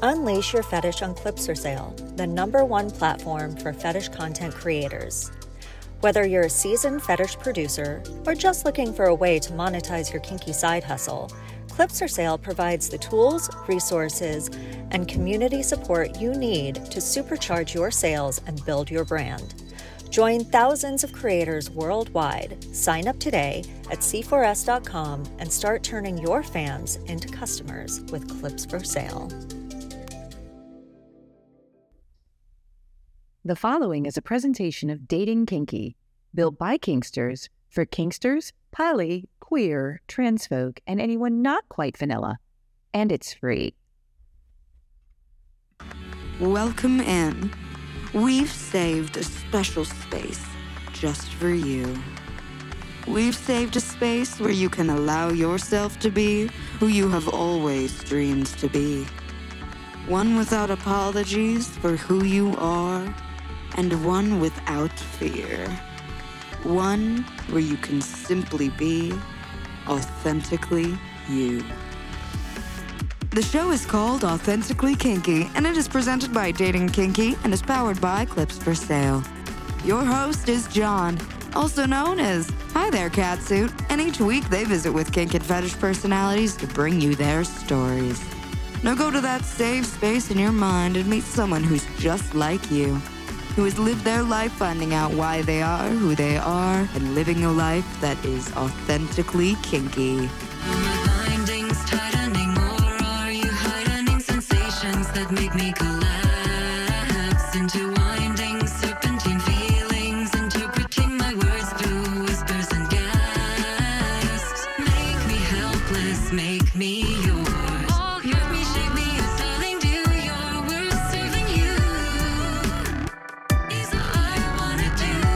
Unleash your fetish on Clips for Sale, the #1 platform for fetish content creators. Whether you're a seasoned fetish producer or just looking for a way to monetize your kinky side hustle, Clips for Sale provides the tools, resources, and community support you need to supercharge your sales and build your brand. Join thousands of creators worldwide. Sign up today at c4s.com and start turning your fans into customers with Clips for Sale. The following is a presentation of Dating Kinky, built by Kinksters, for Kinksters, poly, queer, trans folk, and anyone not quite vanilla. And it's free. Welcome in. We've saved a special space just for you. We've saved a space where you can allow yourself to be who you have always dreamed to be. One without apologies for who you are, and one without fear. One where you can simply be authentically you. The show is called Authentically Kinky, and it is presented by Dating Kinky and is powered by Clips for Sale. Your host is John, also known as Hi There Catsuit, and each week they visit with kink and fetish personalities to bring you their stories. Now go to that safe space in your mind and meet someone who's just like you, who has lived their life finding out why they are who they are and living a life that is authentically kinky. Are my bindings tightening, or are you heightening sensations that make me collapse into winding serpentine feelings, interpreting my words through whispers and gasps? Make me helpless, make me yours. Hurt me, shape me, a darling, do your worst, serving you is all I wanna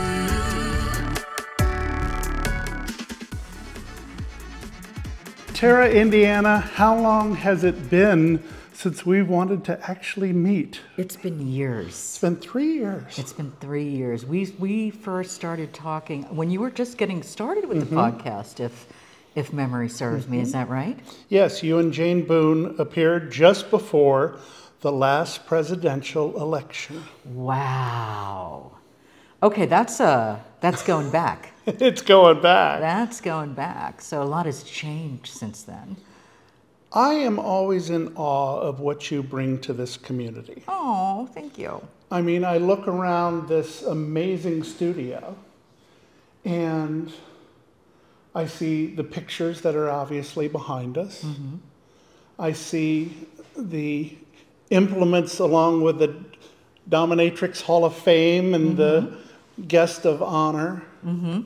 do. Tara, Indiana, how long has it been since we wanted to actually meet? It's been years. It's been 3 years. It's been 3 years. We first started talking when you were just getting started with the podcast, if memory serves me. Is that right? Yes, you and Jane Boone appeared just before the last presidential election. Wow. Okay, that's going back. It's going back. That's going back. So a lot has changed since then. I am always in awe of what you bring to this community. Oh, thank you. I mean, I look around this amazing studio and I see the pictures that are obviously behind us. Mm-hmm. I see the implements along with the Dominatrix Hall of Fame and the Guest of Honor. Mm-hmm.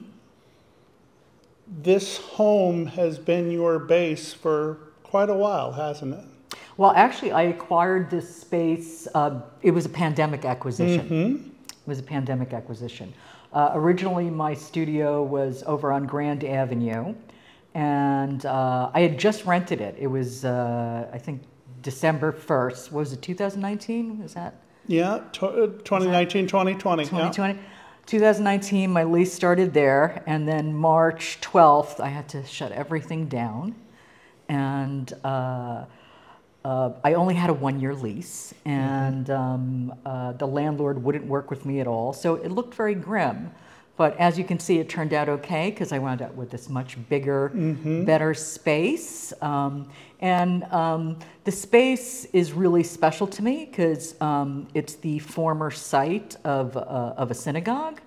This home has been your base for quite a while, hasn't it? Well, actually, I acquired this space. It was a pandemic acquisition. Mm-hmm. It was a pandemic acquisition. Originally, my studio was over on Grand Avenue, and I had just rented it. It was, I think, December 1st. What was it, 2019? Was that? Yeah, 2019, 2020. 2020. Yeah. 2019, my lease started there, and then March 12th, I had to shut everything down. And I only had a 1-year lease, and the landlord wouldn't work with me at all. So it looked very grim. But as you can see, it turned out okay, because I wound up with this much bigger, better space. The space is really special to me, because it's the former site of a synagogue.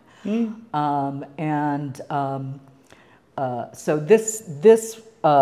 So this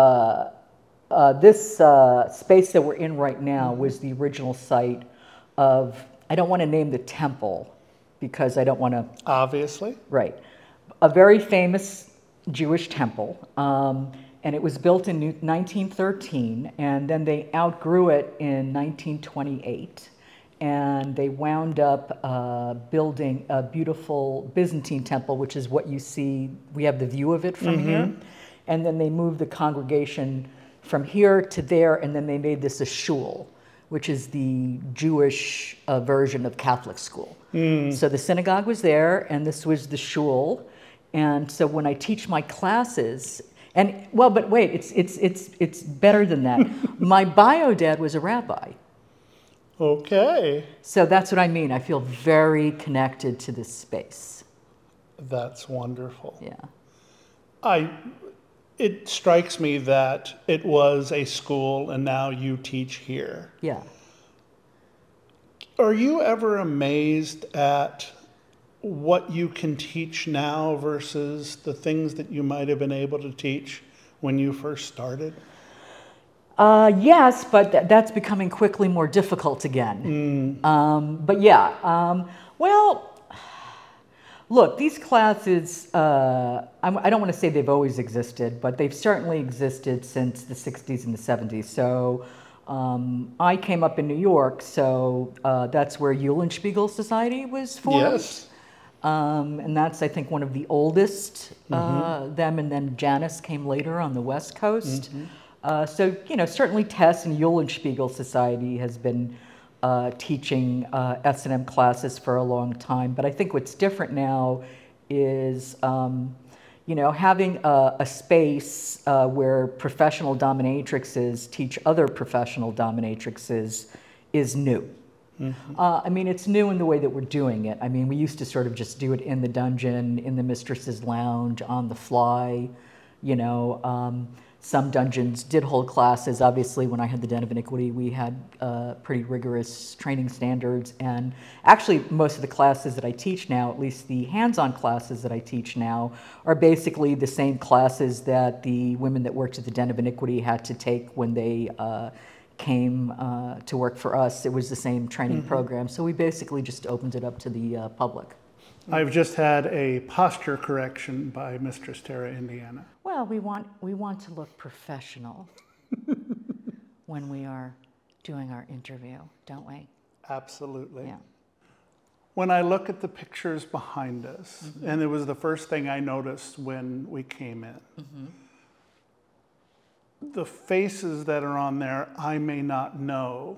space that we're in right now was the original site of, I don't want to name the temple because I don't want to... Obviously. Right. A very famous Jewish temple, and it was built in 1913, and then they outgrew it in 1928, and they wound up building a beautiful Byzantine temple, which is what you see. We have the view of it from here, and then they moved the congregation from here to there, and then they made this a shul, which is the Jewish version of Catholic school. So the synagogue was there, and this was the shul. And so when I teach my classes, and well, but wait, it's better than that. My bio dad was a rabbi. Okay. So that's what I mean. I feel very connected to this space. That's wonderful. Yeah. It strikes me that it was a school and now you teach here. Yeah. Are you ever amazed at what you can teach now versus the things that you might have been able to teach when you first started? Yes, but that's becoming quickly more difficult again. But yeah, well, look, these classes, I don't want to say they've always existed, but they've certainly existed since the 60s and the 70s. So I came up in New York, so that's where Eulenspiegel Society was formed. Yes. And that's, I think, one of the oldest, them, and then Janus came later on the West Coast. So, you know, certainly Tess and Eulenspiegel Society has been teaching S&M classes for a long time. But I think what's different now is, you know, having a space where professional dominatrixes teach other professional dominatrixes is new. I mean, it's new in the way that we're doing it. I mean, we used to sort of just do it in the dungeon, in the mistress's lounge, on the fly, you know. Some dungeons did hold classes. Obviously, when I had the Den of Iniquity, we had pretty rigorous training standards. And actually, most of the classes that I teach now, at least the hands-on classes that I teach now, are basically the same classes that the women that worked at the Den of Iniquity had to take when they came to work for us. It was the same training program. So we basically just opened it up to the public. I've just had a posture correction by Mistress Tara Indiana. Well, we want to look professional when we are doing our interview, don't we? Absolutely. Yeah. When I look at the pictures behind us, and it was the first thing I noticed when we came in, the faces that are on there, I may not know,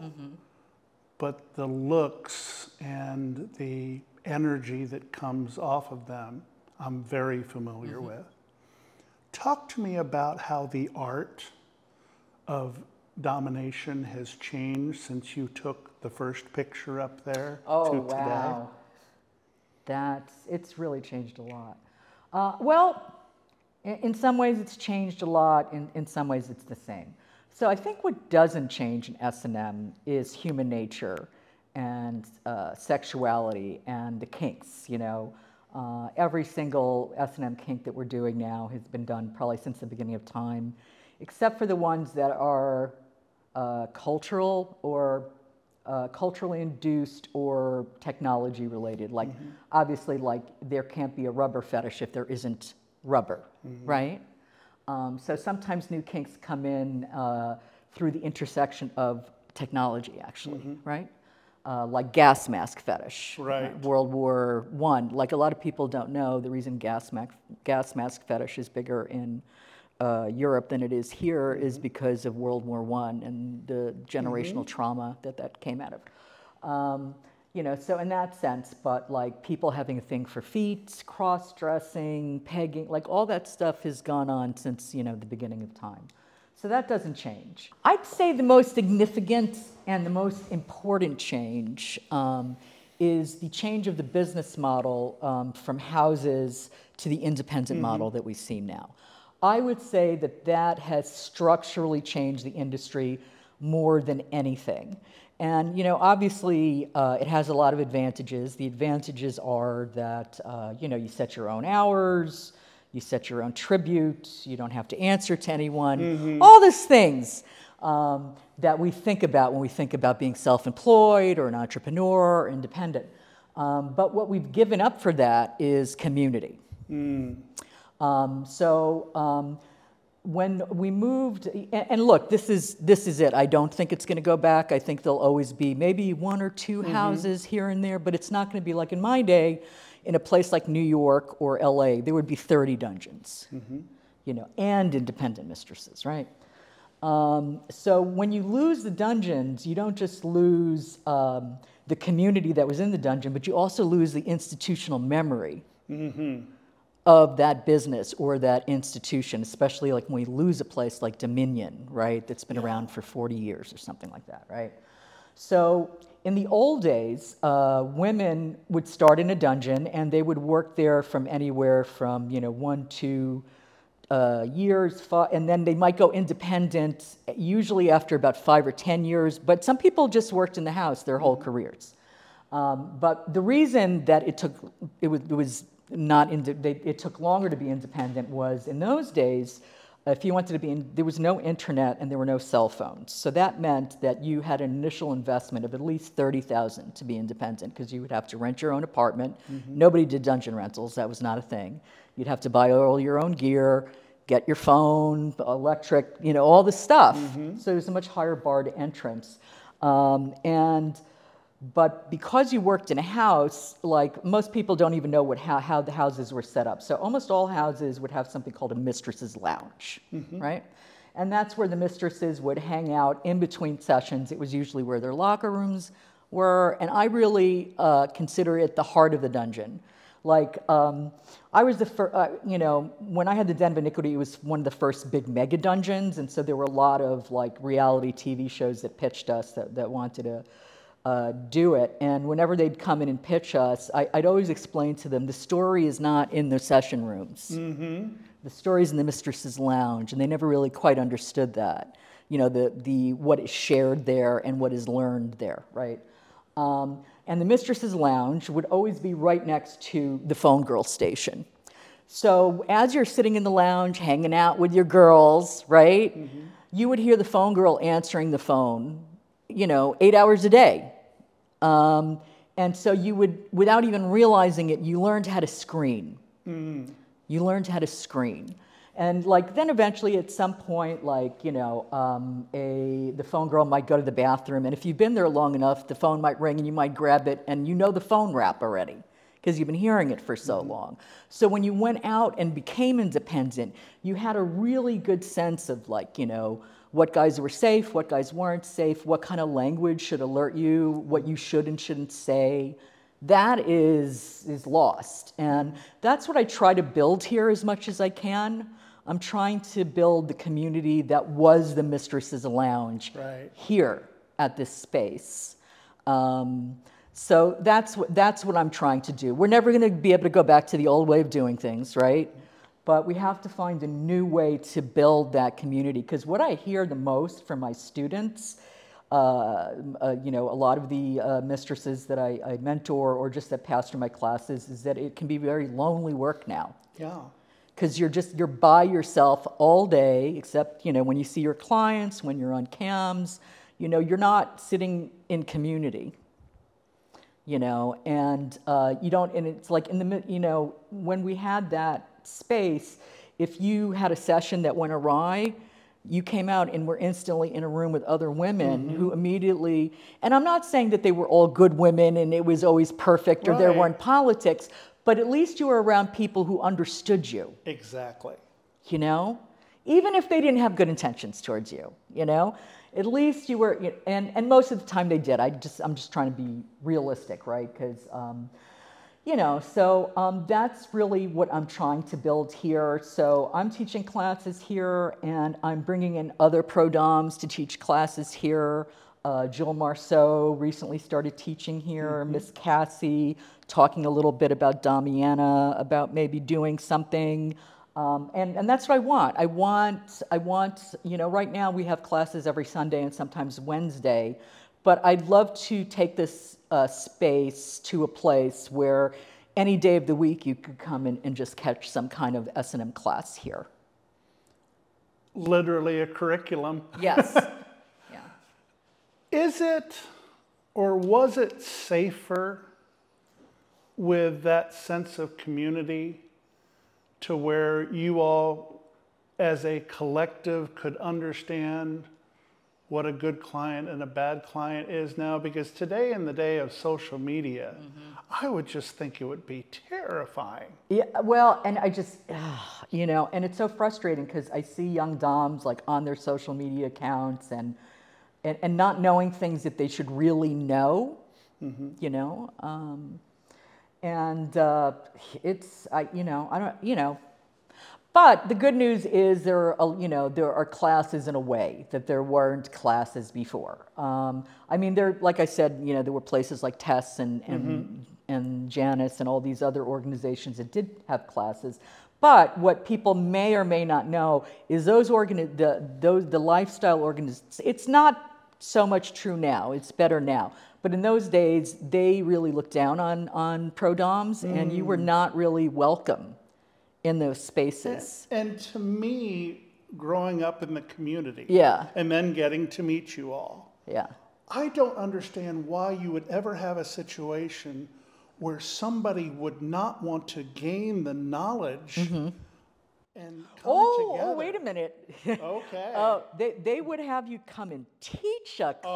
but the looks and the energy that comes off of them, I'm very familiar with. Talk to me about how the art of domination has changed since you took the first picture up there to today. It's really changed a lot. Well, in some ways it's changed a lot, in some ways it's the same. So I think what doesn't change in S&M is human nature and sexuality and the kinks, you know. Every single S&M kink that we're doing now has been done probably since the beginning of time, except for the ones that are cultural or culturally induced or technology related. Like, obviously, like there can't be a rubber fetish if there isn't rubber, right? So sometimes new kinks come in through the intersection of technology, actually, right? Like gas mask fetish, Right. World War I. Like a lot of people don't know, the reason gas mask fetish is bigger in Europe than it is here is because of World War I and the generational trauma that came out of. You know, so in that sense, but like people having a thing for feet, cross-dressing, pegging, like all that stuff has gone on since, you know, the beginning of time. So that doesn't change. I'd say the most significant and the most important change is the change of the business model from houses to the independent model that we see now. I would say that has structurally changed the industry more than anything. And, you know, obviously it has a lot of advantages. The advantages are that, you know, you set your own hours, you set your own tribute, you don't have to answer to anyone, all these things that we think about when we think about being self-employed or an entrepreneur or independent. But what we've given up for that is community. When we moved, and look, this is it. I don't think it's going to go back. I think there'll always be maybe one or two houses here and there, but it's not going to be like in my day. In a place like New York or LA, there would be 30 dungeons, you know, and independent mistresses, right? So when you lose the dungeons, you don't just lose the community that was in the dungeon, but you also lose the institutional memory of that business or that institution, especially like when we lose a place like Dominion, right, that's been around for 40 years or something like that, right? So in the old days, women would start in a dungeon and they would work there from anywhere from 1 to years, and then they might go independent, usually after about 5 or 10 years, but some people just worked in the house their whole careers. But the reason that it took longer to be independent was in those days, if you wanted to be there was no internet and there were no cell phones. So that meant that you had an initial investment of at least $30,000 to be independent, because you would have to rent your own apartment. Nobody did dungeon rentals, that was not a thing. You'd have to buy all your own gear, get your phone, electric, all this stuff. So it was a much higher bar to entrance. But because you worked in a house, like most people don't even know how the houses were set up. So almost all houses would have something called a mistress's lounge, right? And that's where the mistresses would hang out in between sessions. It was usually where their locker rooms were, and I really consider it the heart of the dungeon. Like, I was the first, when I had the Den of Iniquity, it was one of the first big mega dungeons, and so there were a lot of like reality TV shows that pitched us that wanted to do it. And whenever they'd come in and pitch us, I'd always explain to them, the story is not in the session rooms. The story's in the mistress's lounge, and they never really quite understood that. What is shared there and what is learned there, right? And the mistress's lounge would always be right next to the phone girl station. So as you're sitting in the lounge, hanging out with your girls, right? You would hear the phone girl answering the phone, 8 hours a day. And so you would, without even realizing it, you learned how to screen. You learned how to screen. And then eventually at some point, the phone girl might go to the bathroom, and if you've been there long enough, the phone might ring and you might grab it, and the phone rap already, because you've been hearing it for so long. So when you went out and became independent, you had a really good sense of what guys were safe, what guys weren't safe, what kind of language should alert you, what you should and shouldn't say. That is lost. And that's what I try to build here as much as I can. I'm trying to build the community that was the Mistress's Lounge here at this space. So that's what I'm trying to do. We're never going to be able to go back to the old way of doing things, right? But we have to find a new way to build that community. Because what I hear the most from my students, a lot of the mistresses that I mentor or just that pass through my classes, is that it can be very lonely work now. Yeah. Because you're by yourself all day, except when you see your clients, when you're on cams, you're not sitting in community. And you don't. And it's like when we had that space, if you had a session that went awry, you came out and were instantly in a room with other women who immediately, and I'm not saying that they were all good women and it was always perfect or there weren't politics, but at least you were around people who understood you. Exactly. Even if they didn't have good intentions towards you, at least you were, and most of the time they did. I'm just trying to be realistic, right? Because, so that's really what I'm trying to build here. So I'm teaching classes here, and I'm bringing in other pro-doms to teach classes here. Jill Marceau recently started teaching here. Miss Cassie talking a little bit about Damiana, about maybe doing something. And that's what I want. I want, right now we have classes every Sunday and sometimes Wednesday, but I'd love to take this space to a place where any day of the week you could come in and just catch some kind of S&M class here. Literally a curriculum. Yes. Yeah. Is it, or was it safer with that sense of community to where you all as a collective could understand what a good client and a bad client is now? Because today, in the day of social media, I would just think it would be terrifying. Yeah, well, and I just, and it's so frustrating because I see young doms on their social media accounts and not knowing things that they should really know, and it's, I don't, But the good news is there are classes in a way that there weren't classes before. I mean, like I said, there were places like Tess and Janice and all these other organizations that did have classes. But what people may or may not know is the lifestyle organizations. It's not so much true now. It's better now. But in those days, they really looked down on pro-doms, and you were not really welcome in those spaces. And to me, growing up in the community, and then getting to meet you all, I don't understand why you would ever have a situation where somebody would not want to gain the knowledge and come together. Oh, wait a minute. Okay. They would have you come and teach a class.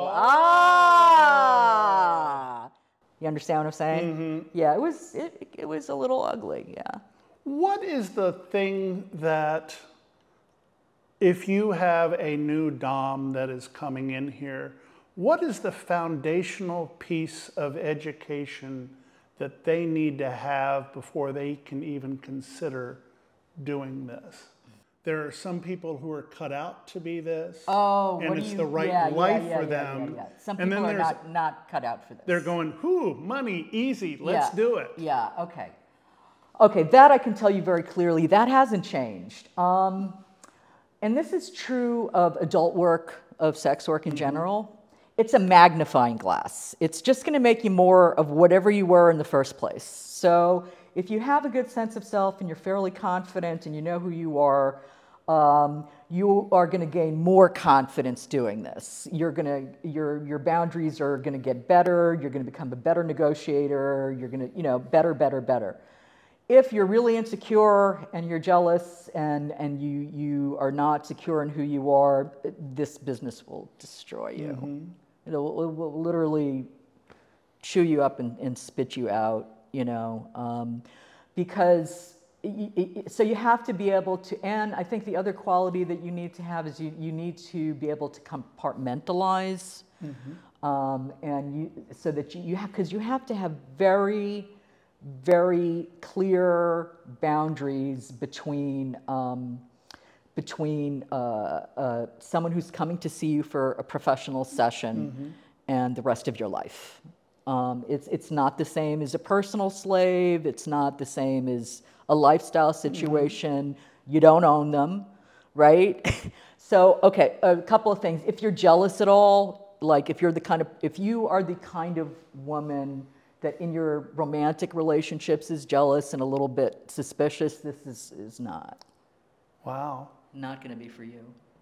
You understand what I'm saying? Yeah, it was a little ugly, yeah. What is the thing that, if you have a new Dom that is coming in here, what is the foundational piece of education that they need to have before they can even consider doing this? There are some people who are cut out to be this, and it's the right life for them. Yeah. Some people are not cut out for this. They're going, money, easy, let's do it. Yeah, okay. Okay, that I can tell you very clearly, that hasn't changed. And this is true of adult work, of sex work in general. It's a magnifying glass. It's just going to make you more of whatever you were in the first place. So if you have a good sense of self and you're fairly confident and you know who you are going to gain more confidence doing this. Your boundaries are going to get better. You're going to become a better negotiator. You're going to, better. If you're really insecure and you're jealous and you are not secure in who you are, this business will destroy you. It will literally chew you up and spit you out, because so you have to be able to, and I think the other quality that you need to have is you need to be able to compartmentalize, so that you have, because you have to have very, very clear boundaries between someone who's coming to see you for a professional session and the rest of your life. It's not the same as a personal slave. It's not the same as a lifestyle situation. You don't own them, right? So, okay, a couple of things. If you're jealous at all, like if you are the kind of woman that in your romantic relationships is jealous and a little bit suspicious, this is not. Wow. Not going to be for you.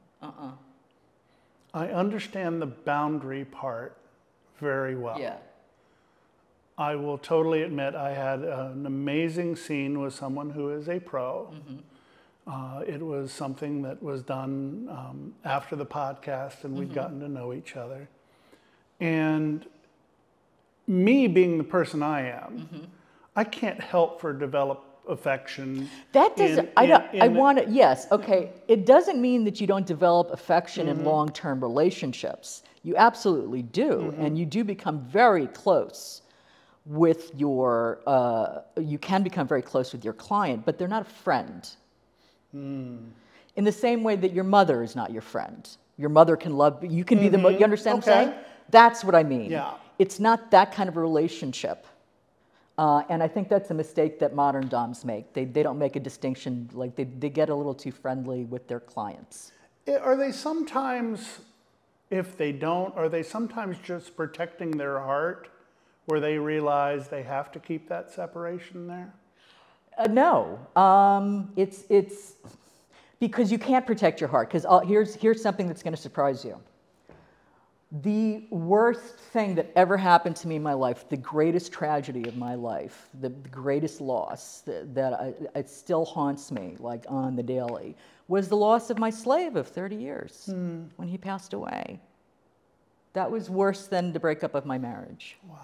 I understand the boundary part very well. Yeah. I will totally admit I had an amazing scene with someone who is a pro. It was something that was done after the podcast, and we'd gotten to know each other. And me being the person I am, I can't help for develop affection. That doesn't, yes, okay. It doesn't mean that you don't develop affection in long-term relationships. You absolutely do, and you do become very close with you can become very close with your client, but they're not a friend. In the same way that your mother is not your friend. Your mother can love, you can be you understand what I'm saying? That's what I mean. Yeah. It's not that kind of a relationship. And I think that's a mistake that modern doms make. They don't make a distinction, like they get a little too friendly with their clients. Are they sometimes, if they don't, are they sometimes just protecting their heart where they realize they have to keep that separation there? No, it's because you can't protect your heart. Because here's something that's going to surprise you. The worst thing that ever happened to me in my life, the greatest tragedy of my life, the greatest loss that it still haunts me, like on the daily, was the loss of my slave of 30 years when he passed away. That was worse than the breakup of my marriage. Wow.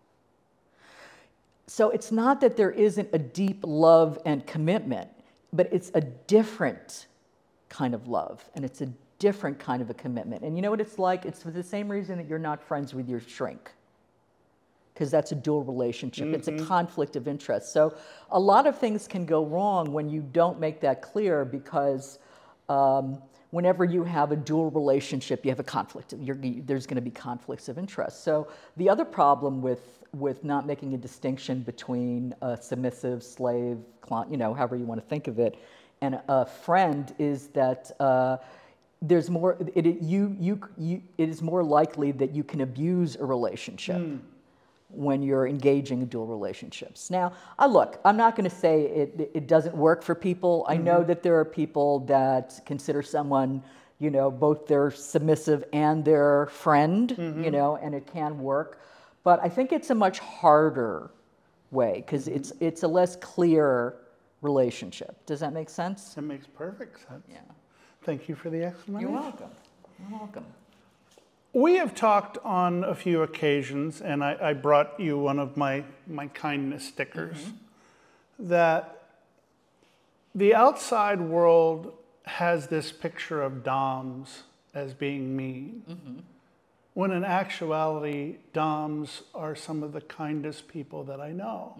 So it's not that there isn't a deep love and commitment, but it's a different kind of love, and it's a different kind of a commitment. And you know what it's like? It's for the same reason that you're not friends with your shrink. because that's a dual relationship. It's a conflict of interest. So a lot of things can go wrong when you don't make that clear, because whenever you have a dual relationship, you have a conflict. There's going to be conflicts of interest. So the other problem with not making a distinction between a submissive slave, client, however you want to think of it, and a friend is that there's more. It is more likely that you can abuse a relationship when you're engaging in dual relationships. Now, I'm not going to say it doesn't work for people. I know that there are people that consider someone, both their submissive and their friend, and it can work. But I think it's a much harder way, because it's a less clear relationship. Does that make sense? That makes perfect sense. Yeah. Thank you for the explanation. You're welcome. You're welcome. We have talked on a few occasions, and I brought you one of my kindness stickers, that the outside world has this picture of doms as being mean, when in actuality, doms are some of the kindest people that I know.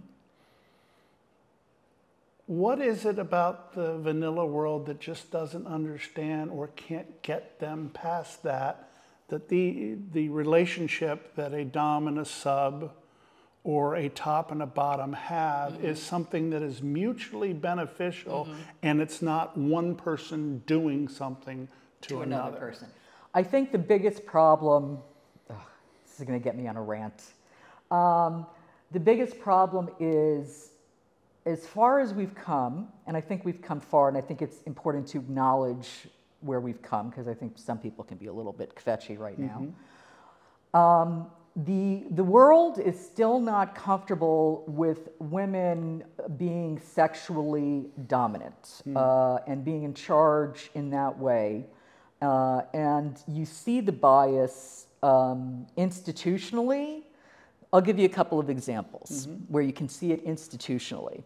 What is it about the vanilla world that just doesn't understand or can't get them past that the relationship that a dom and a sub or a top and a bottom have is something that is mutually beneficial, and it's not one person doing something to another person? I think the biggest problem, this is going to get me on a rant. The biggest problem is, as far as we've come, and I think we've come far, and I think it's important to acknowledge where we've come, because I think some people can be a little bit kvetchy right now. The world is still not comfortable with women being sexually dominant and being in charge in that way. And you see the bias institutionally. I'll give you a couple of examples where you can see it institutionally.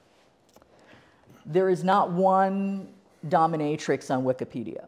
There is not one dominatrix on Wikipedia.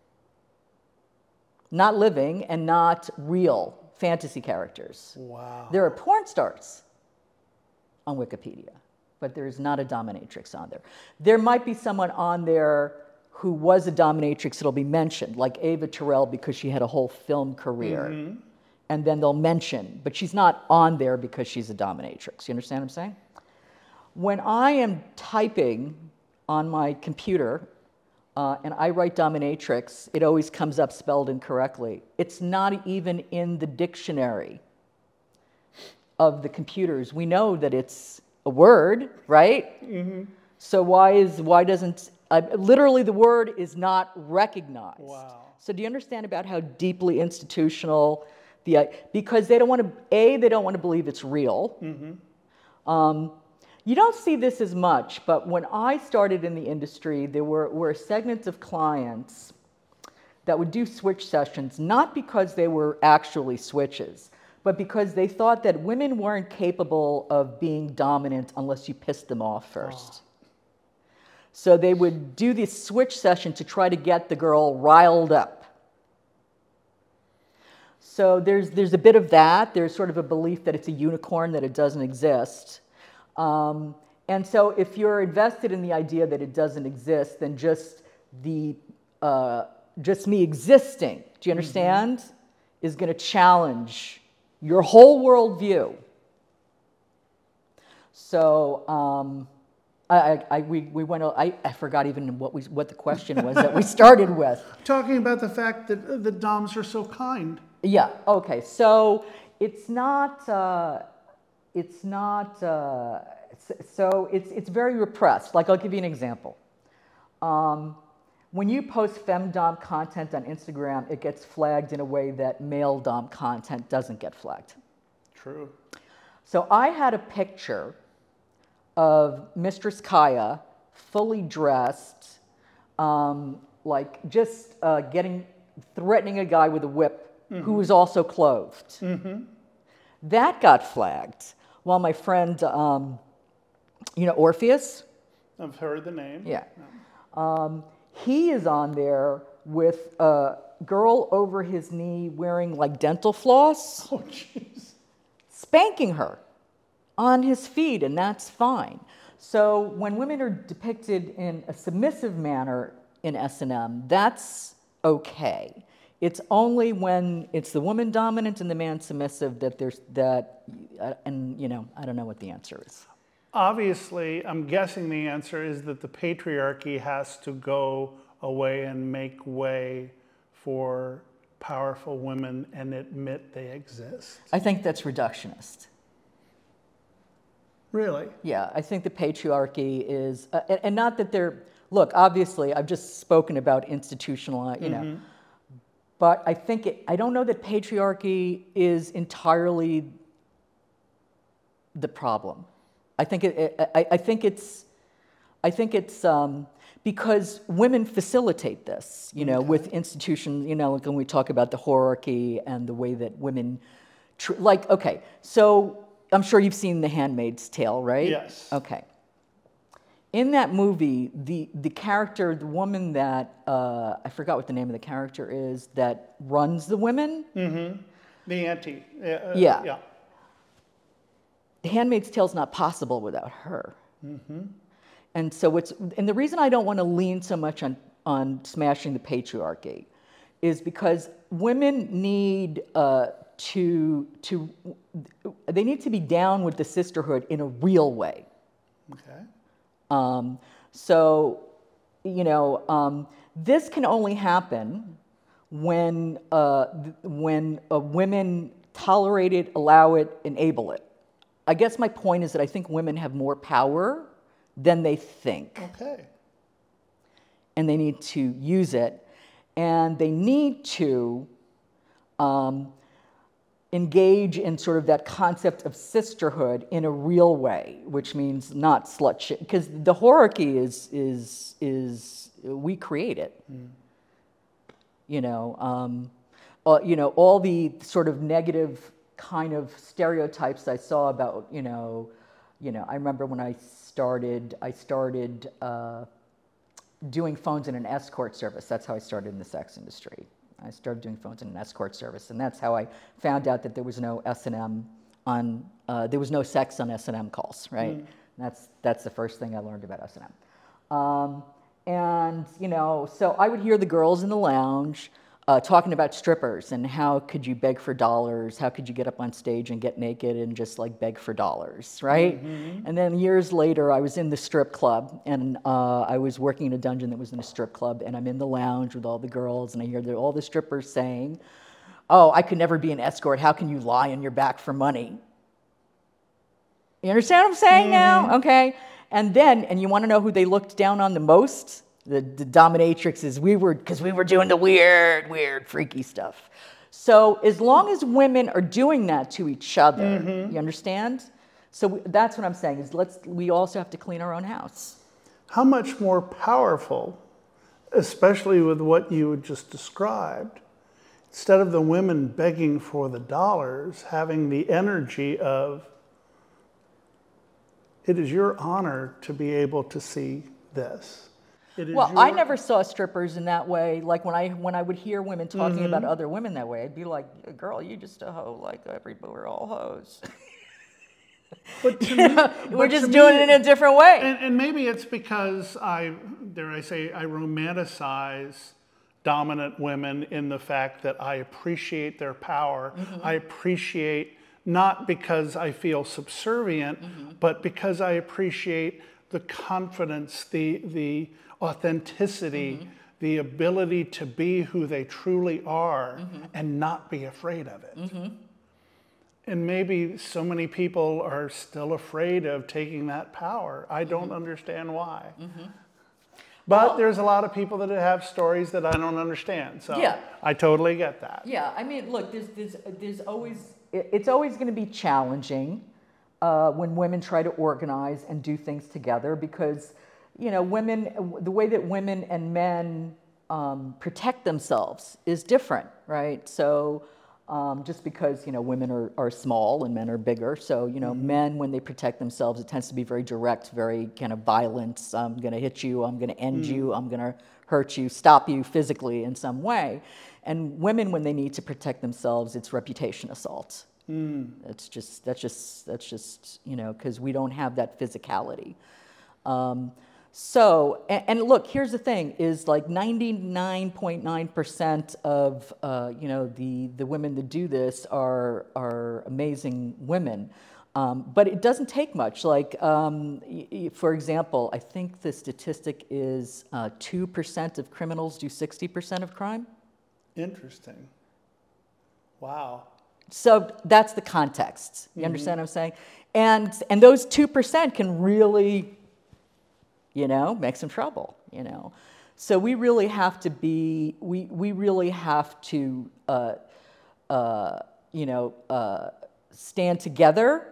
Not living and not real fantasy characters. Wow. There are porn stars on Wikipedia, but there is not a dominatrix on there. There might be someone on there who was a dominatrix that'll be mentioned, like Ava Terrell, because she had a whole film career. And then they'll mention, but she's not on there because she's a dominatrix. You understand what I'm saying? When I am typing on my computer and I write dominatrix, it always comes up spelled incorrectly. It's not even in the dictionary of the computers. We know that it's a word, right? So why doesn't, literally the word is not recognized. Wow. So do you understand about how deeply institutional because they don't want to, they don't want to believe it's real. You don't see this as much, but when I started in the industry, there were segments of clients that would do switch sessions, not because they were actually switches, but because they thought that women weren't capable of being dominant unless you pissed them off first. So they would do this switch session to try to get the girl riled up. So there's a bit of that. There's sort of a belief that it's a unicorn, that it doesn't exist. And so if you're invested in the idea that it doesn't exist, then just me existing, do you understand, is going to challenge your whole worldview. So I forgot even what the question was that we started with. Talking about the fact that the doms are so kind. Yeah. Okay. So it's very repressed. Like, I'll give you an example. When you post femdom content on Instagram, it gets flagged in a way that male dom content doesn't get flagged. True. So I had a picture of Mistress Kaya fully dressed, threatening a guy with a whip who was also clothed. That got flagged. While my friend, Orpheus? I've heard the name. Yeah. He is on there with a girl over his knee wearing like dental floss. Oh, jeez. spanking her on his feet, and that's fine. So when women are depicted in a submissive manner in S&M, that's okay. It's only when it's the woman dominant and the man submissive that there's that, and you know, I don't know what the answer is. Obviously, I'm guessing the answer is that the patriarchy has to go away and make way for powerful women and admit they exist. I think that's reductionist. Really? Yeah, I think the patriarchy is, and not that they're, look, obviously, I've just spoken about institutional, you know, but I think I don't know that patriarchy is entirely the problem. I think it's because women facilitate this, you know, with institutions, you know, like when we talk about the hierarchy and the way that women, like, okay, so I'm sure you've seen The Handmaid's Tale, right? Yes. Okay. In that movie, the character, the woman that, I forgot what the name of the character is, that runs the women. Mm-hmm. The auntie. Yeah. The Handmaid's Tale is not possible without her. Mm-hmm. And so and the reason I don't want to lean so much on smashing the patriarchy is because women need they need to be down with the sisterhood in a real way. Okay. So, you know, this can only happen when women tolerate it, allow it, enable it. I guess my point is that I think women have more power than they think. Okay. And they need to use it. And they need to engage in sort of that concept of sisterhood in a real way, which means not slut shit. Because the hierarchy is we create it. You know, all the sort of negative kind of stereotypes I saw about, you know, I remember when I started doing phones in an escort service. That's how I started in the sex industry. I started doing phones in an escort service, and that's how I found out that there was no S&M there was no sex on S&M calls, right? That's the first thing I learned about S&M. And, you know, so I would hear the girls in the lounge talking about strippers and how could you beg for dollars, how could you get up on stage and get naked and just like beg for dollars, right? And then years later, I was in the strip club, and I was working in a dungeon that was in a strip club, and I'm in the lounge with all the girls, and I hear all the strippers saying, "Oh, I could never be an escort, how can you lie on your back for money?" You understand what I'm saying now? Okay. And you want to know who they looked down on the most? The dominatrixes. Because we were doing the weird, freaky stuff. So as long as women are doing that to each other, you understand? So that's what I'm saying, is we also have to clean our own house. How much more powerful, especially with what you just described, instead of the women begging for the dollars, having the energy of, it is your honor to be able to see this. Well, I never saw strippers in that way. Like when I would hear women talking about other women that way, I'd be like, "Girl, you just a hoe. Like we're all hoes." But to me, we're just doing it in a different way. And maybe it's because I romanticize dominant women in the fact that I appreciate their power. I appreciate, not because I feel subservient, but because I appreciate the confidence, the authenticity, the ability to be who they truly are and not be afraid of it. And maybe so many people are still afraid of taking that power. I don't understand why. But there's a lot of people that have stories that I don't understand. So yeah. I totally get that. Yeah, I mean, look, there's always, it's always going to be challenging when women try to organize and do things together, because you know, the way that women and men protect themselves is different, right? So just because, you know, women are small and men are bigger, so, you know, men, when they protect themselves, it tends to be very direct, very kind of violent. I'm going to hit you, I'm going to end you, I'm going to hurt you, stop you physically in some way. And women, when they need to protect themselves, it's reputation assault. That's just because we don't have that physicality. And look, here's the thing: is like 99.9% of the women that do this are amazing women. But it doesn't take much. Like, for example, I think the statistic is 2% of criminals do 60% of crime. Interesting. Wow. So that's the context. You understand what I'm saying? And those 2% can really, make some trouble. So we really have to be. We really have to, stand together.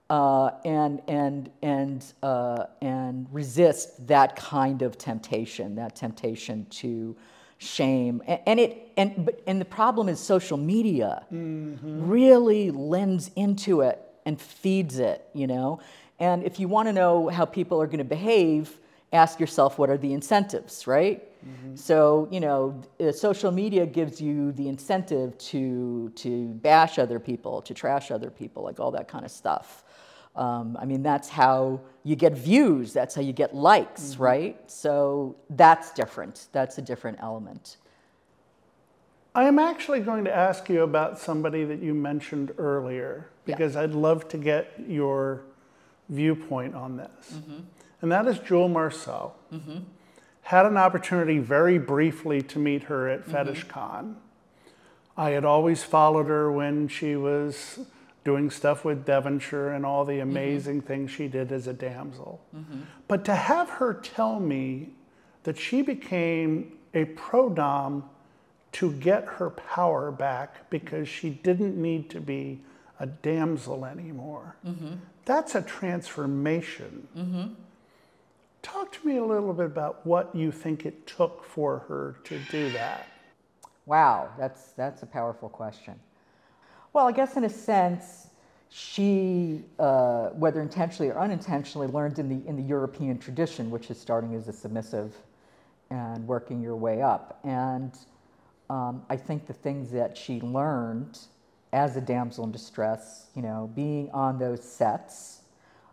And resist that kind of temptation, to shame, and the problem is social media really lends into it and feeds it, And if you want to know how people are going to behave, ask yourself what are the incentives, right? So social media gives you the incentive to bash other people, to trash other people, like all that kind of stuff. That's how you get views. That's how you get likes, right? So that's different. That's a different element. I am actually going to ask you about somebody that you mentioned earlier, because I'd love to get your viewpoint on this. And that is Jewel Marceau. Had an opportunity very briefly to meet her at FetishCon. I had always followed her when she was doing stuff with Devonshire and all the amazing things she did as a damsel. But to have her tell me that she became a pro-dom to get her power back because she didn't need to be a damsel anymore, that's a transformation. Talk to me a little bit about what you think it took for her to do that. Wow, that's a powerful question. Well, I guess in a sense, she, whether intentionally or unintentionally, learned in the European tradition, which is starting as a submissive and working your way up. And I think the things that she learned as a damsel in distress, being on those sets,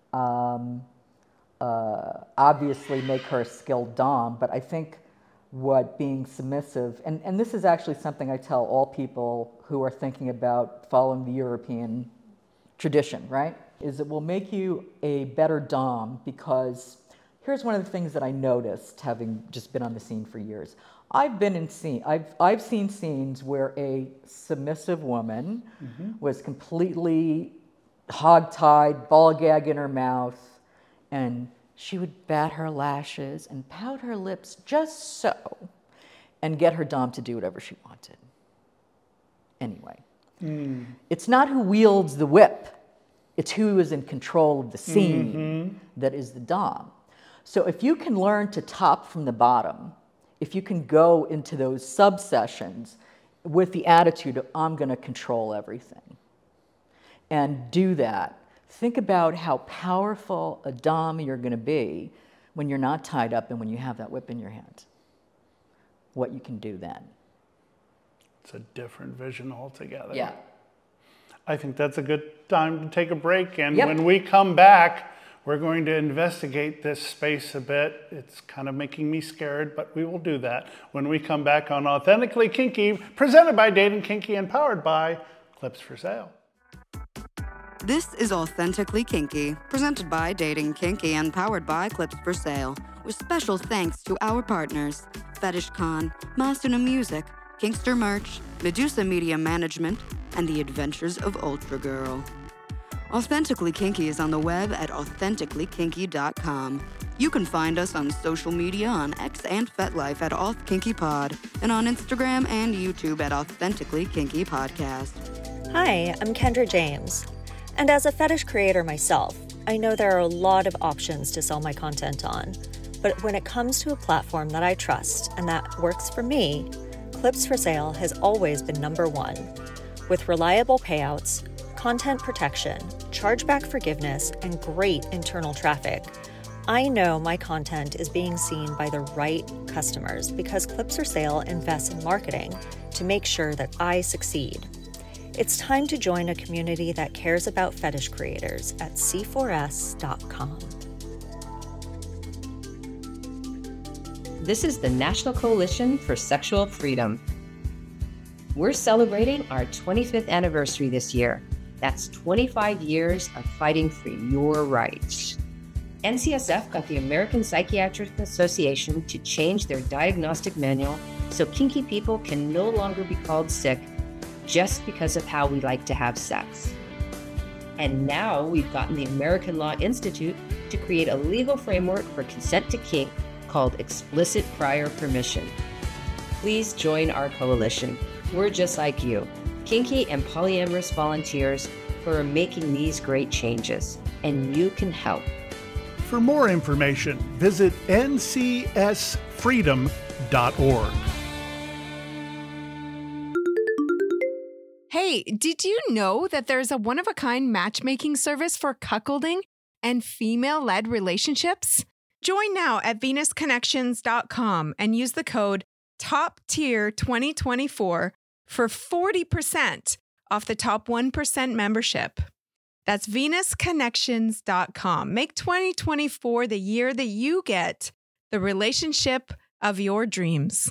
obviously make her a skilled dom, but I think what being submissive, and this is actually something I tell all people who are thinking about following the European tradition, right? Is it will make you a better dom, because here's one of the things that I noticed, having just been on the scene for years. I've seen scenes where a submissive woman was completely hog-tied, ball gag in her mouth, and she would bat her lashes and pout her lips just so, and get her dom to do whatever she wanted. Anyway, it's not who wields the whip, it's who is in control of the scene that is the dom. So if you can learn to top from the bottom, if you can go into those sub-sessions with the attitude of, I'm going to control everything, and do that, think about how powerful a dom you're going to be when you're not tied up and when you have that whip in your hand. What you can do then. It's a different vision altogether. Yeah. I think that's a good time to take a break. And when we come back, we're going to investigate this space a bit. It's kind of making me scared, but we will do that when we come back on Authentically Kinky, presented by Dating Kinky and powered by Clips for Sale. This is Authentically Kinky, presented by Dating Kinky and powered by Clips for Sale, with special thanks to our partners, FetishCon, Masuna Music, Kinkster Merch, Medusa Media Management, and the Adventures of Ultra Girl. Authentically Kinky is on the web at authenticallykinky.com. You can find us on social media on X and FetLife at AuthKinkyPod, and on Instagram and YouTube at Authentically Kinky Podcast. Hi, I'm Kendra James. And as a fetish creator myself, I know there are a lot of options to sell my content on. But when it comes to a platform that I trust and that works for me, Clips for Sale has always been number one. With reliable payouts, content protection, chargeback forgiveness, and great internal traffic, I know my content is being seen by the right customers because Clips for Sale invests in marketing to make sure that I succeed. It's time to join a community that cares about fetish creators at c4s.com. This is the National Coalition for Sexual Freedom. We're celebrating our 25th anniversary this year. That's 25 years of fighting for your rights. NCSF got the American Psychiatric Association to change their diagnostic manual so kinky people can no longer be called sick just because of how we like to have sex. And now we've gotten the American Law Institute to create a legal framework for consent to kink called explicit prior permission. Please join our coalition. We're just like you, kinky and polyamorous volunteers who are making these great changes, and you can help. For more information, visit ncsfreedom.org. Hey, did you know that there's a one-of-a-kind matchmaking service for cuckolding and female-led relationships? Join now at venusconnections.com and use the code TOPTIER2024 for 40% off the top 1% membership. That's venusconnections.com. Make 2024 the year that you get the relationship of your dreams.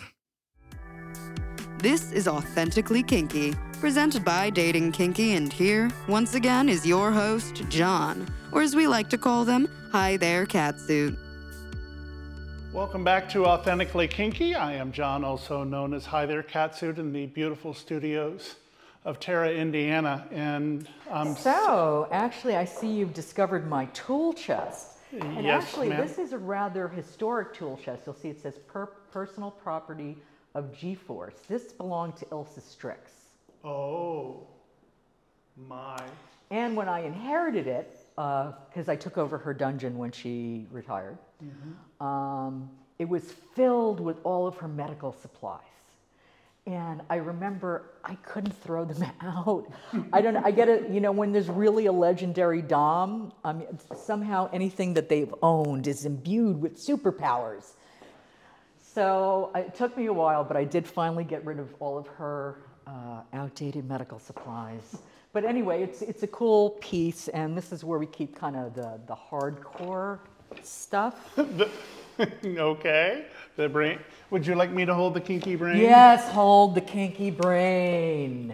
This is Authentically Kinky, presented by Dating Kinky, and here, once again, is your host, John, or as we like to call them, Hi There Catsuit. Welcome back to Authentically Kinky. I am John, also known as Hi There Catsuit, in the beautiful studios of Terra, Indiana. And So, actually, I see you've discovered my tool chest. And Yes, actually, ma'am. this is a rather historic tool chest. You'll see it says personal property of G-Force. This belonged to Ilsa Strix. Oh, my. And when I inherited it, because I took over her dungeon when she retired, it was filled with all of her medical supplies. And I remember I couldn't throw them out. I don't know, I get it, when there's really a legendary Dom, somehow anything that they've owned is imbued with superpowers. So it took me a while, but I did finally get rid of all of her outdated medical supplies. But anyway, it's a cool piece, and this is where we keep kind of the hardcore stuff. Okay. The brain. Would you like me to hold the kinky brain? Yes, hold the kinky brain.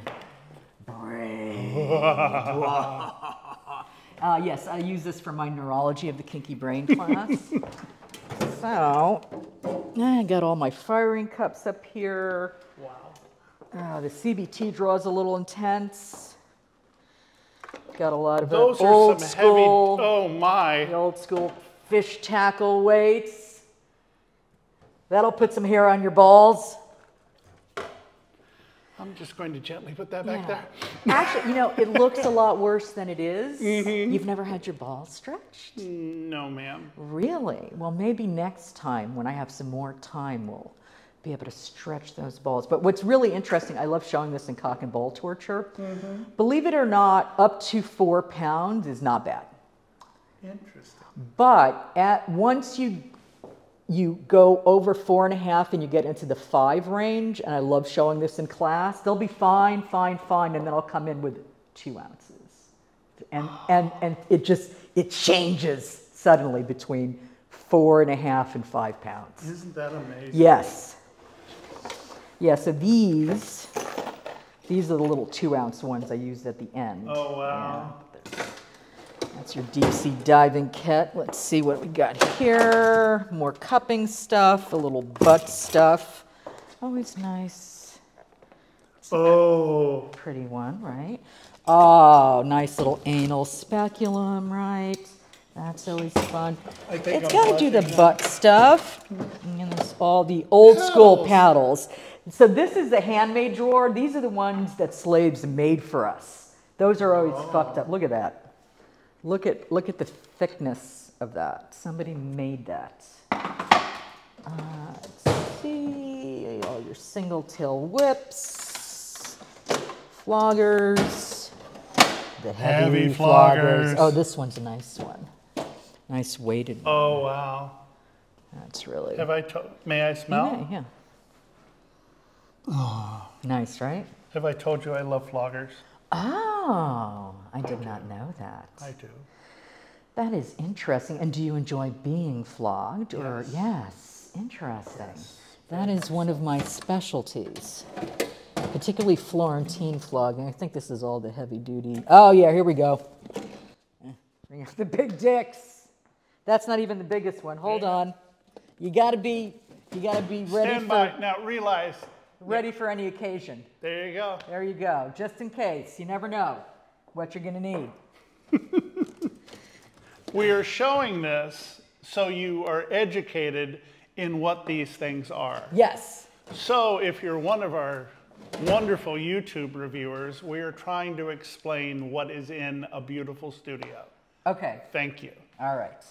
Yes, I use this for my neurology of the kinky brain class. So, I got all my firing cups up here. Wow. The CBT draw is a little intense. Got a lot of Those old are some school, heavy. Oh my. the old school fish tackle weights. That'll put some hair on your balls. I'm just going to gently put that back there. Actually, it looks a lot worse than it is. You've never had your balls stretched? No, ma'am. Really? Well, maybe next time when I have some more time, we'll be able to stretch those balls. But what's really interesting, I love showing this in cock and ball torture. Believe it or not, up to 4 pounds is not bad. Interesting. But once you go over 4.5 and you get into the 5 range, and I love showing this in class, they'll be fine, and then I'll come in with 2 ounces. And it changes suddenly between 4.5 and 5 pounds. Isn't that amazing? Yes. Yeah, so these are the little 2-ounce ones I used at the end. Oh, wow. Yeah. That's your deep sea diving kit. Let's see what we got here. More cupping stuff, a little butt stuff. Always nice. Oh. Pretty one, right? Oh, nice little anal speculum, right? That's always fun. It's got to do the butt stuff. And there's all the old school paddles. So this is the handmade drawer. These are the ones that slaves made for us. Those are always fucked up. Look at that. Look at the thickness of that. Somebody made that. Let's see. All your single tail whips, floggers, the heavy floggers. Oh, this one's a nice one. Nice weighted one. Oh, wow. That's really. May I smell? Yeah. Oh. Nice, right? Have I told you I love floggers? Oh, I did not know that. I do. That is interesting. And do you enjoy being flogged? Or yes, interesting. Yes. That is one of my specialties, particularly Florentine flogging. I think this is all the heavy duty. Oh yeah, here we go. Bring out the big dicks. That's not even the biggest one. Hold on. You gotta be ready Stand by. Now realize. ready for any occasion. There you go. There you go. Just in case. You never know what you're gonna need. We are showing this so you are educated in what these things are. Yes. So if you're one of our wonderful YouTube reviewers, we are trying to explain what is in a beautiful studio. Okay. Thank you. All right.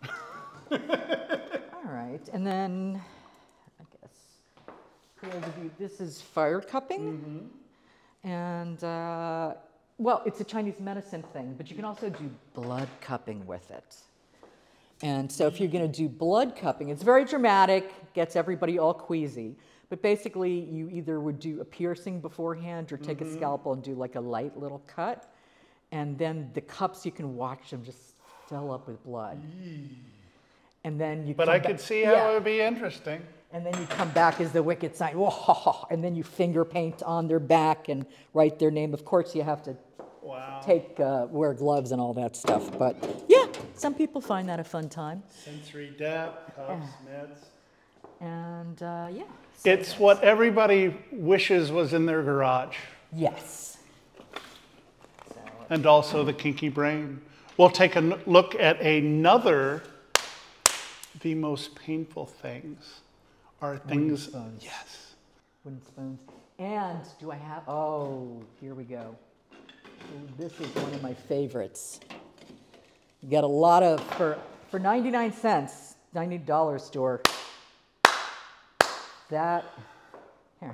All right. And then, I guess, for those of you, this is fire cupping. And, well, it's a Chinese medicine thing, but you can also do blood cupping with it. And so if you're going to do blood cupping, it's very dramatic, gets everybody all queasy. But basically, you either would do a piercing beforehand or take a scalpel and do like a light little cut. And then the cups, you can watch them just fill up with blood. And then you But I could see how it would be interesting. And then you come back as the wicked sign, and then you finger paint on their back and write their name. Of course, you have to wear gloves and all that stuff. But yeah, some people find that a fun time. Sensory depth, cups, mitts. And yeah. It's what everybody wishes was in their garage. Yes. And also the kinky brain. We'll take a look at another, the most painful things are things. Wooden spoons. Yes. Wooden spoons. And do I have, oh, here we go. Ooh, this is one of my favorites. You got a lot of, for 99 cents, $90 store. That, here.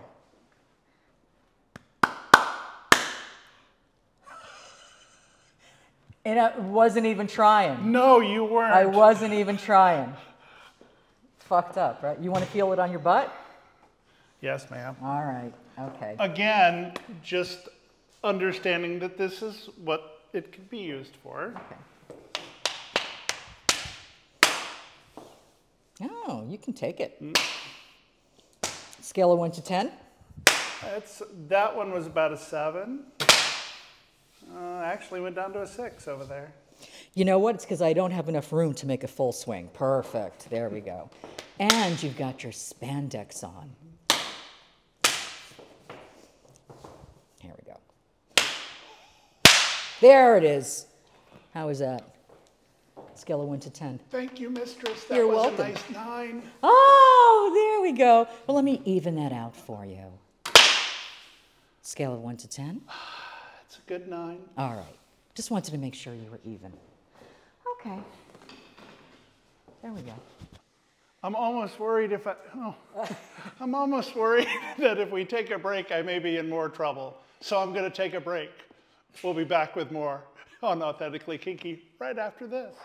And I wasn't even trying. No, you weren't. I wasn't even trying. Fucked up, right? You want to feel it on your butt? Yes, ma'am. All right, okay. Again, just understanding that this is what it could be used for. Okay. Oh, you can take it. Scale of 1 to 10? That one was about a 7. Actually went down to a 6 over there. You know what? It's because I don't have enough room to make a full swing. Perfect. There we go. And you've got your spandex on. Here we go. There it is. How is that? Scale of 1 to 10. Thank you, mistress. That You're was welcome. a nice 9. Oh, there we go. Well, let me even that out for you. Scale of 1 to 10. It's a good 9. All right. Just wanted to make sure you were even. Okay. There we go. I'm almost worried I'm almost worried that if we take a break, I may be in more trouble. So I'm going to take a break. We'll be back with more on Authentically Kinky right after this.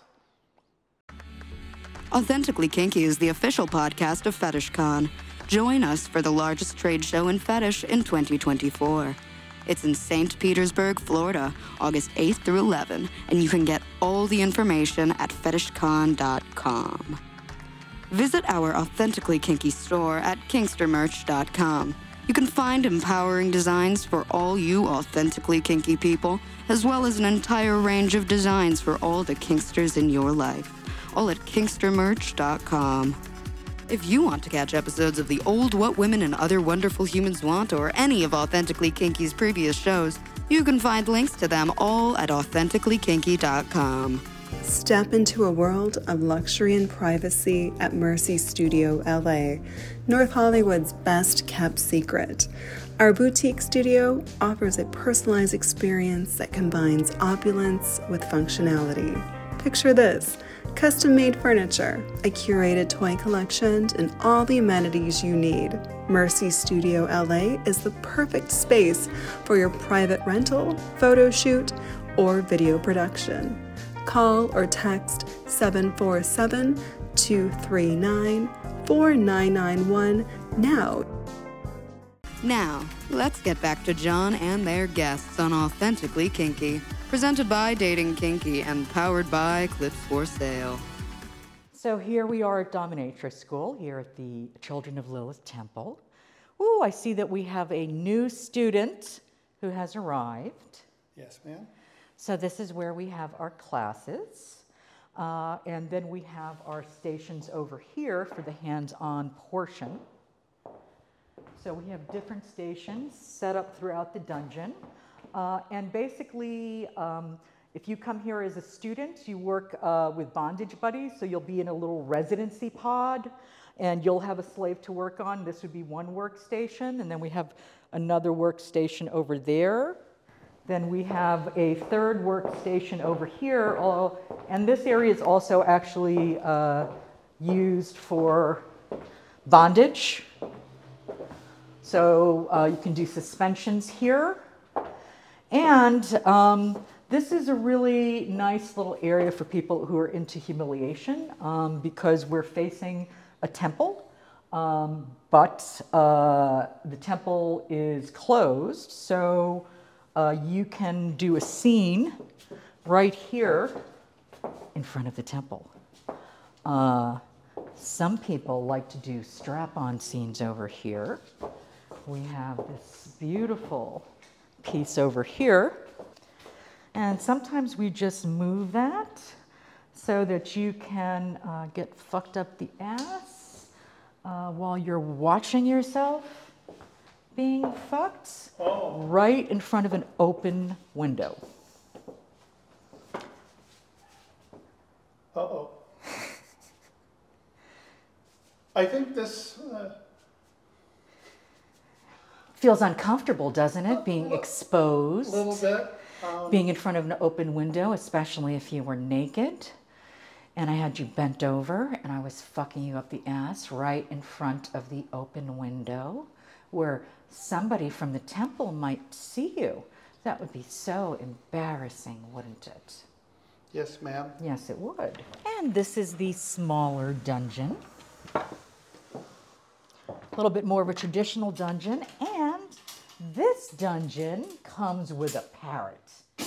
Authentically Kinky is the official podcast of FetishCon. Join us for the largest trade show in fetish in 2024. It's in St. Petersburg, Florida, August 8th through 11, and you can get all the information at fetishcon.com. Visit our Authentically Kinky store at kinkstermerch.com. You can find empowering designs for all you authentically kinky people, as well as an entire range of designs for all the kinksters in your life, all at kinkstermerch.com. If you want to catch episodes of the old What Women and Other Wonderful Humans Want or any of Authentically Kinky's previous shows, you can find links to them all at authenticallykinky.com. Step into a world of luxury and privacy at Mercy Studio LA, North Hollywood's best kept secret. Our boutique studio offers a personalized experience that combines opulence with functionality. Picture this: custom-made furniture, a curated toy collection, and all the amenities you need. Mercy Studio LA is the perfect space for your private rental, photo shoot, or video production. Call or text 747-239-4991 now. Now, let's get back to John and their guests on Authentically Kinky, presented by Dating Kinky and powered by Clips for Sale. So here we are at Dominatrix School, here at the Children of Lilith Temple. Ooh, I see that we have a new student who has arrived. Yes, ma'am. So this is where we have our classes. And then we have our stations over here for the hands-on portion. So we have different stations set up throughout the dungeon. And basically, if you come here as a student, you work with bondage buddies. So you'll be in a little residency pod, and you'll have a slave to work on. This would be one workstation. And then we have another workstation over there. Then we have a third workstation over here. And this area is also actually used for bondage. So you can do suspensions here. And this is a really nice little area for people who are into humiliation because we're facing a temple. But the temple is closed, so you can do a scene right here in front of the temple. Some people like to do strap-on scenes over here. We have this beautiful piece over here. And sometimes we just move that so that you can get fucked up the ass while you're watching yourself being fucked right in front of an open window. Uh-oh. I think this... Feels uncomfortable, doesn't it? Being exposed. A little bit. Being in front of an open window, especially if you were naked. And I had you bent over and I was fucking you up the ass right in front of the open window where somebody from the temple might see you. That would be so embarrassing, wouldn't it? Yes, ma'am. Yes, it would. And this is the smaller dungeon. A little bit more of a traditional dungeon. And this dungeon comes with a parrot.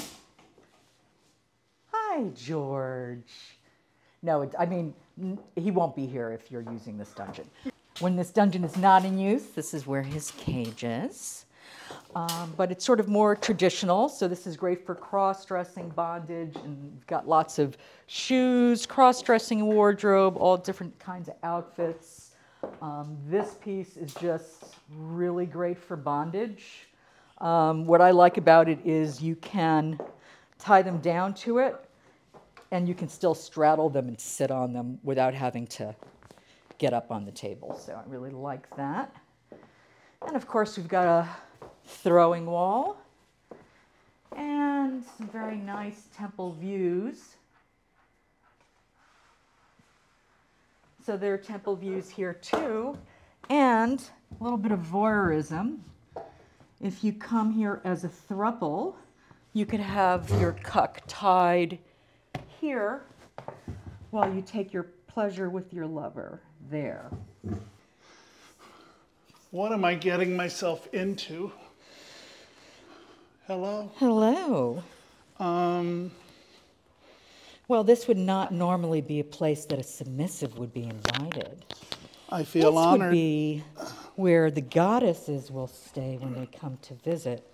Hi, George. No, I mean, he won't be here if you're using this dungeon. When this dungeon is not in use, this is where his cage is. But it's sort of more traditional, so this is great for cross-dressing, bondage, and we've got lots of shoes, cross-dressing wardrobe, all different kinds of outfits. This piece is just really great for bondage. What I like about it is you can tie them down to it, and you can still straddle them and sit on them without having to get up on the table. So I really like that. And of course, we've got a throwing wall and some very nice temple views. So there are temple views here too, and a little bit of voyeurism. If you come here as a throuple, you could have your cuck tied here while you take your pleasure with your lover there. What am I getting myself into? Hello? Hello. Well, this would not normally be a place that a submissive would be invited. I feel honored. This would be where the goddesses will stay when they come to visit.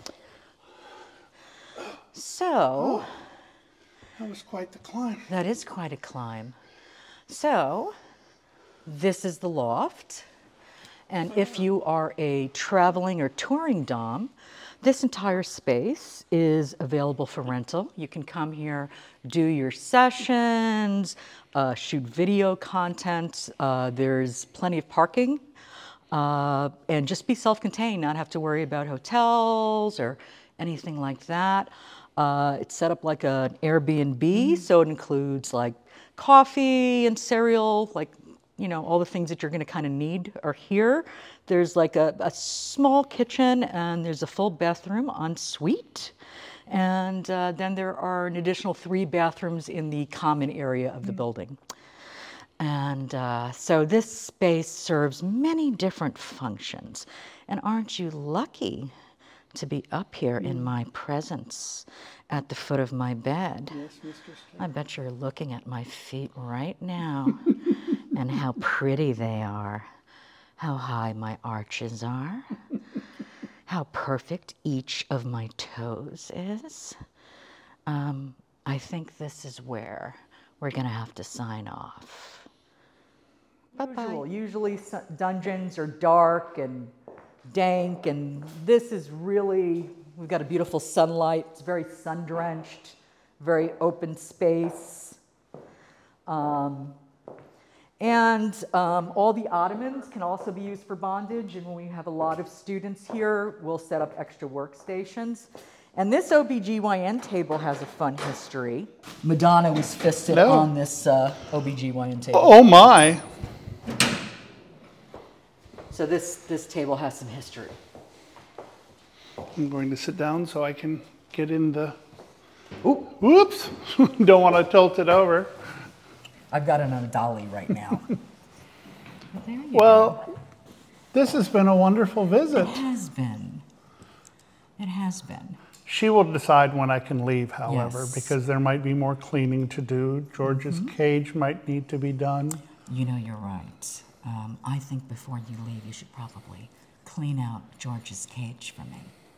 So... That was quite the climb. That is quite a climb. So, this is the loft. And if you are a traveling or touring dom, this entire space is available for rental. You can come here, do your sessions, shoot video content. There's plenty of parking. And just be self-contained, not have to worry about hotels or anything like that. It's set up like an Airbnb, so it includes like coffee and cereal, like, you know, all the things that you're going to kind of need are here. There's like a small kitchen and there's a full bathroom en suite. And then there are an additional 3 bathrooms in the common area of the building. And so this space serves many different functions. And aren't you lucky to be up here in my presence at the foot of my bed? Yes, Mistress Terra. I bet you're looking at my feet right now and how pretty they are, how high my arches are, how perfect each of my toes is. I think this is where we're going to have to sign off. Bye-bye. Usually dungeons are dark and dank, and this is really, we've got a beautiful sunlight. It's very sun-drenched, very open space. All the ottomans can also be used for bondage, and when we have a lot of students here, we'll set up extra workstations. And this OBGYN table has a fun history. Madonna was fisted on this OBGYN table. Oh my! So this table has some history. I'm going to sit down so I can get in the... Oops! Don't want to tilt it over. I've got it on a dolly right now. Well, this has been a wonderful visit. It has been. It has been. She will decide when I can leave, however, Yes. because there might be more cleaning to do. George's cage might need to be done. You know, you're right. I think before you leave, you should probably clean out George's cage for me.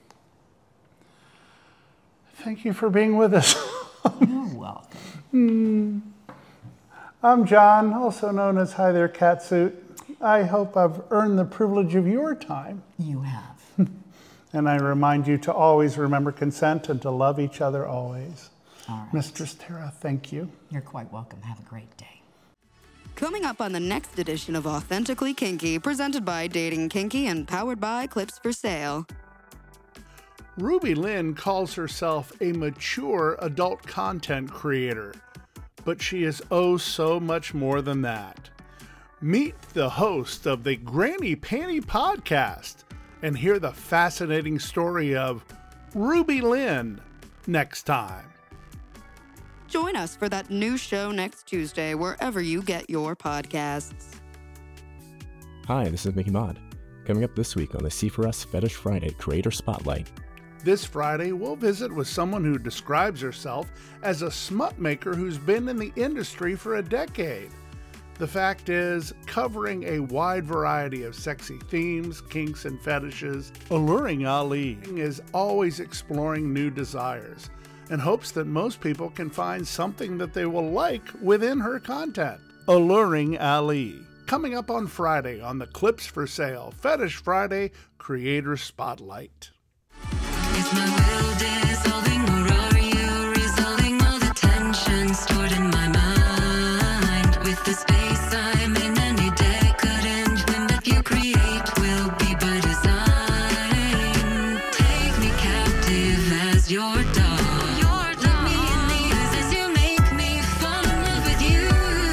Thank you for being with us. You're welcome. I'm John, also known as Hi There Catsuit. I hope I've earned the privilege of your time. You have. And I remind you to always remember consent and to love each other always. All right. Mistress Terra, thank you. You're quite welcome. Have a great day. Coming up on the next edition of Authentically Kinky, presented by Dating Kinky and powered by Clips for Sale. Ruby Lynn calls herself a mature adult content creator, but she is oh so much more than that. Meet the host of the Granny Panty podcast and hear the fascinating story of Ruby Lynn next time. Join us for that new show next Tuesday, wherever you get your podcasts. Hi, this is Mickey Mod. Coming up this week on the C4S Fetish Friday Creator Spotlight. This Friday, we'll visit with someone who describes herself as a smut maker who's been in the industry for a decade. The fact is, covering a wide variety of sexy themes, kinks, and fetishes, Alluring Ali is always exploring new desires and hopes that most people can find something that they will like within her content. Alluring Ali, coming up on Friday on the Clips for Sale Fetish Friday Creator Spotlight. Is my will dissolving, or are you resolving all the tension stored in my mind? With the space I'm in, any decadent whim that you create will be by design. Take me captive as your dog. Look me in the eyes as you make me fall in love with you,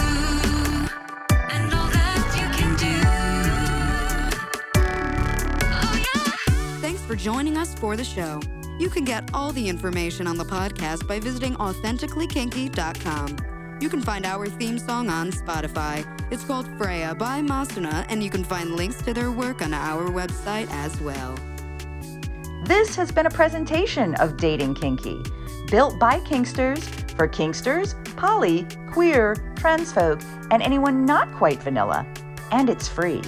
and all that you can do. Oh yeah. Thanks for joining us for the show. You can get all the information on the podcast by visiting AuthenticallyKinky.com. You can find our theme song on Spotify. It's called Freya by Masuna, and you can find links to their work on our website as well. This has been a presentation of Dating Kinky, built by Kinksters, for Kinksters, poly, queer, trans folk, and anyone not quite vanilla. And it's free.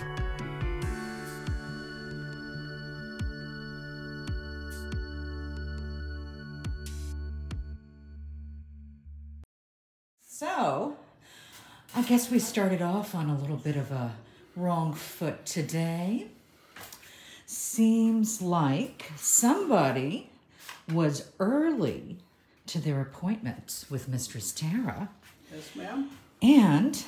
So, I guess we started off on a little bit of a wrong foot today. Seems like somebody was early to their appointment with Mistress Terra. Yes, ma'am. And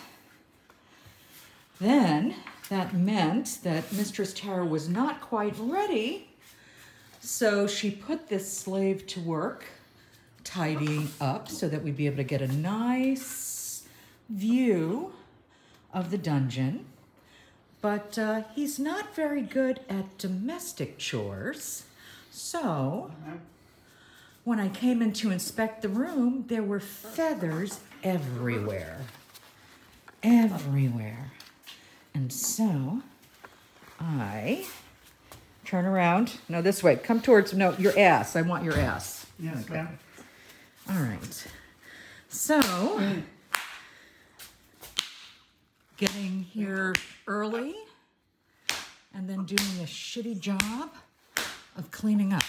then that meant that Mistress Terra was not quite ready, so she put this slave to work tidying up so that we'd be able to get a nice view of the dungeon. But he's not very good at domestic chores, so when I came in to inspect the room, there were feathers everywhere. everywhere. And so I turn around. No, this way. Come towards, no, your ass. I want your ass. Yes, ma'am. All right. So, getting here early and then doing a shitty job of cleaning up.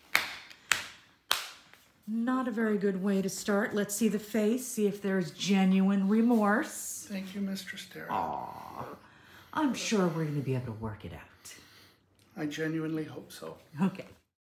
Not a very good way to start. Let's see the face, see if there's genuine remorse. Thank you, Mistress Terry. Aw, I'm sure we're going to be able to work it out. I genuinely hope so. Okay.